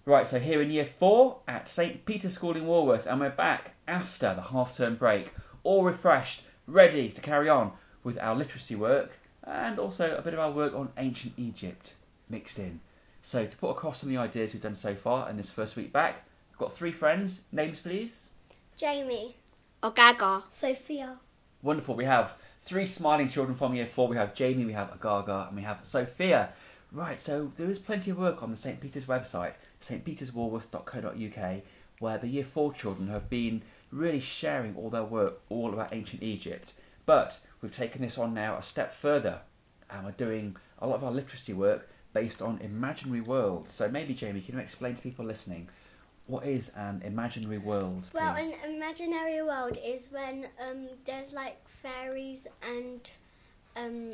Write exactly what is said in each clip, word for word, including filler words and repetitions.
Right, so here in year four at St Peter's School in Walworth, and we're back after the half-term break, all refreshed, ready to carry on with our literacy work and also a bit of our work on ancient Egypt mixed in. So to put across some of the ideas we've done so far in this first week back, I've got three friends. Names, please? Jamie. Ogaga. Sophia. Wonderful. We have three smiling children from year four. We have Jamie, we have Agaga, and we have Sophia. Right, so there is plenty of work on the St Peter's website, st peters walworth dot co dot uk, where the year four children have been really sharing all their work all about ancient Egypt. But we've taken this on now a step further, and we're doing a lot of our literacy work based on imaginary worlds. So maybe, Jamie, can you explain to people listening, what is an imaginary world, please? Well, an imaginary world is when um, there's like fairies and um,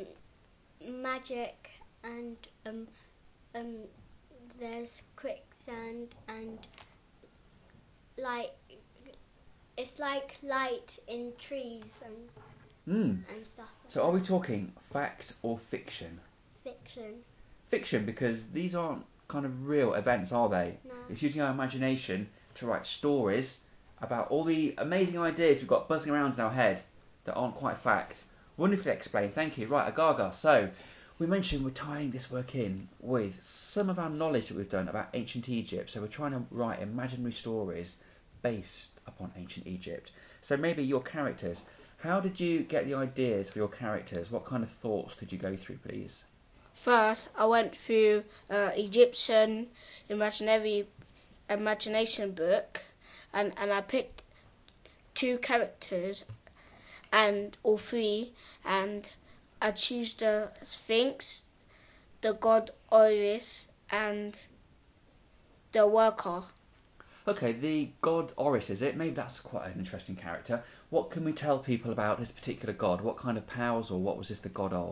magic and um, um, there's quicksand and like it's like light in trees and Mm. and stuff. Like So are we talking fact or fiction? fiction? Fiction, because these aren't kind of real events, are they? No. It's using our imagination to write stories about all the amazing ideas we've got buzzing around in our head that aren't quite fact. Wonderfully explained, thank you. Right, Agaga, so we mentioned we're tying this work in with some of our knowledge that we've done about ancient Egypt. So we're trying to write imaginary stories based upon ancient Egypt. So maybe your characters, how did you get the ideas for your characters? What kind of thoughts did you go through, please? First, I went through uh, Egyptian imaginary imagination book, and, and I picked two characters, and all three, and I choose the Sphinx, the god Osiris, and the worker. Okay, the god Oris, is it? Maybe that's quite an interesting character. What can we tell people about this particular god? What kind of powers, or what was this the god of?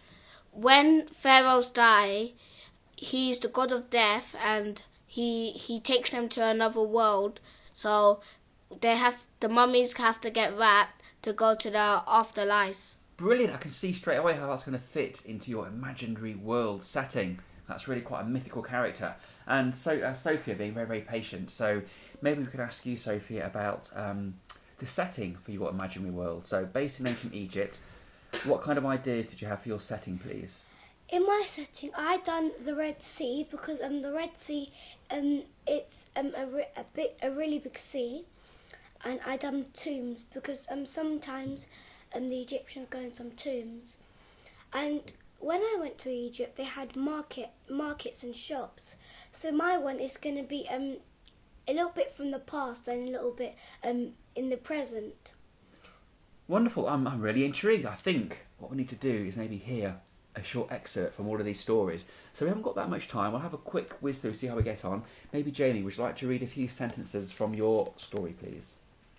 When pharaohs die, he's the god of death, and he he takes them to another world. So they have the mummies have to get wrapped to go to the afterlife. Brilliant! I can see straight away how that's going to fit into your imaginary world setting. That's really quite a mythical character. And so uh, Sophia being very, very patient. So maybe we could ask you, Sophia, about um, the setting for your imaginary world. So based in ancient Egypt, what kind of ideas did you have for your setting, please? In my setting, I done the Red Sea because um the Red Sea um it's um a, re- a big a really big sea, and I done tombs because um sometimes um the Egyptians go in some tombs, and when I went to Egypt they had market markets and shops, so my one is going to be um a little bit from the past and a little bit um in the present. Wonderful. I'm, I'm really intrigued. I think what we need to do is maybe hear a short excerpt from all of these stories. So we haven't got that much time. We'll have a quick whiz through, see how we get on. Maybe, Jamie, would you like to read a few sentences from your story, please?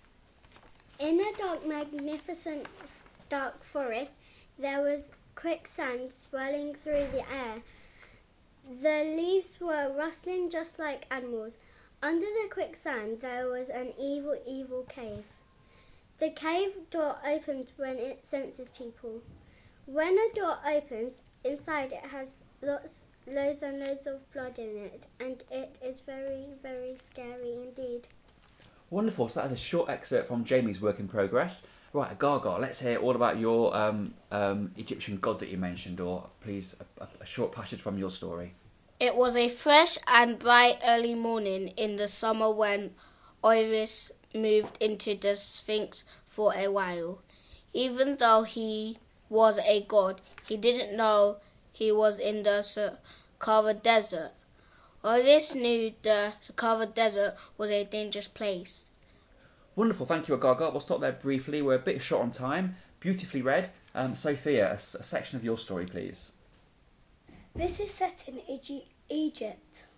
In a dark, magnificent, dark forest, there was quicksand swirling through the air. The leaves were rustling just like animals. Under the quicksand, there was an evil, evil cave. The cave door opens when it senses people. When a door opens, inside it has lots, loads and loads of blood in it, and it is very, very scary indeed. Wonderful. So that is a short excerpt from Jamie's work in progress. Right, Agaga, let's hear all about your um, um, Egyptian god that you mentioned, or please a, a, a short passage from your story. It was a fresh and bright early morning in the summer when Osiris moved into the Sphinx for a while. Even though he was a god, he didn't know he was in the Sahara Desert. Osiris knew the Sahara Desert was a dangerous place. Wonderful, thank you, Agaga. We'll stop there briefly. We're a bit short on time. Beautifully read. Um, Sophia, a, a section of your story, please. This is set in Egy- Egypt.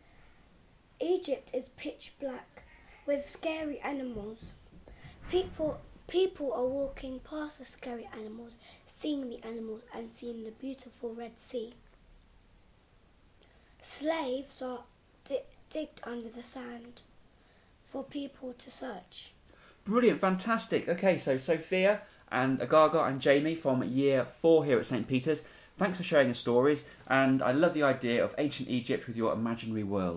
Egypt is pitch black with scary animals. People people are walking past the scary animals, seeing the animals and seeing the beautiful Red Sea. Slaves are di- digged under the sand for people to search. Brilliant, fantastic. Okay, so Sophia and Agaga and Jamie from year four here at St Peter's, thanks for sharing your stories, and I love the idea of ancient Egypt with your imaginary world.